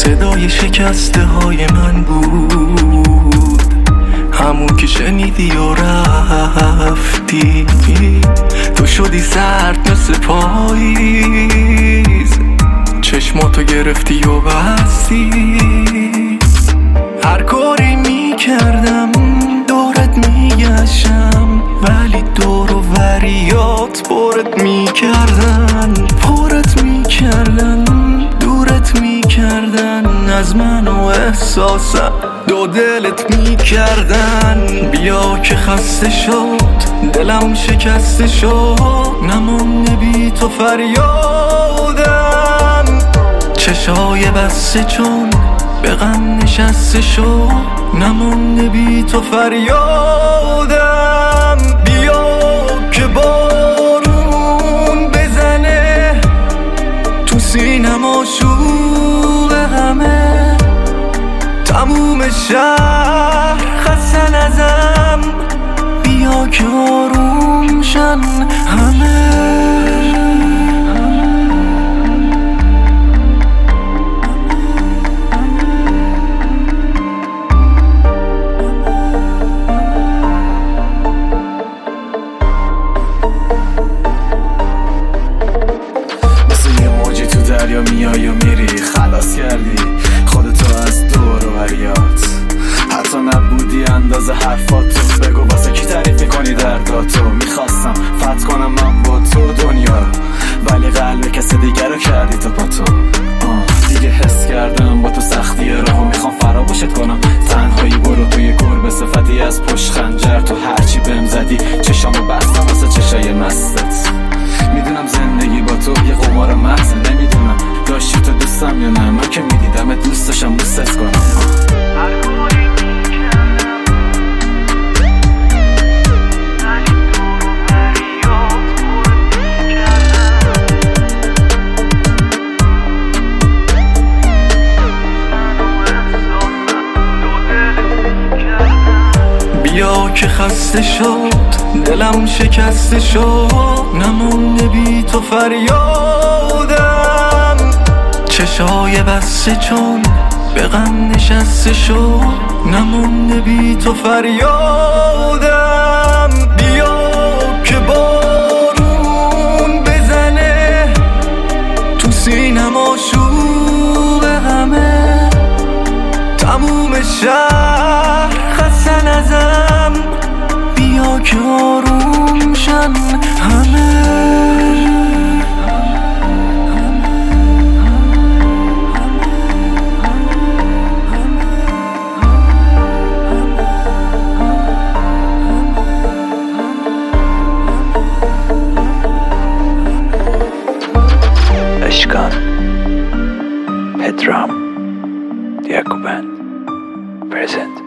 صدای شکسته های من بود، همون که شنیدی و رفتی. تو شدی سرد مثل پاییز، چشماتو گرفتی و بستی. هر کاری میکردم دورت میگشتم، ولی دور و وریات پرت میکردن، دورت میکردن از من و احساسم دو دلت میکردن. بیا که خسته شد دلم شکسته شد، نمونده بی تو فریادم. چشای بسته چون به غم نشسته شد، نمونده بی تو فریادم. بیا که بارون بزنه تو سینم، آشوب همه تموم شهر خستن ازم. بیا که آروم شن همه. دریا میای و میری، خلاص کردی خودتو از دور و بریات. حتی نبودی اندازه حرفاتو، بگو واسه کی تعریف میکنی درداتو. میخواستم فتح کنم من با تو دنیا رو، ولی قلب کسی دیگر رو کردی تو با تو. دیگه حس کردم با تو سختی راهو، میخوام فراموشت کنم. تنهایی برو توی گربه صفتی از پشت خنجر، تو هرچی بهم زدی چشامو بستم واسه چشای مستت. میدونم زندگی با تو یه قمار محض، نمیدونم داشتی تو دوستم یا نه. من که میدیدم دوست داشتم دوستت کنم. بیا که خسته شد دلم شکسته شد، نمونده بی تو فریادم. چشای بسته چون به غم نشسته شد، نمونده بی تو فریادم. بیا که بارون بزنه تو سینم، آشوب همه تموم شهر خستن ازم. بیا که آروم شن همه. اشکان پدرام یعقوبن پرزنت.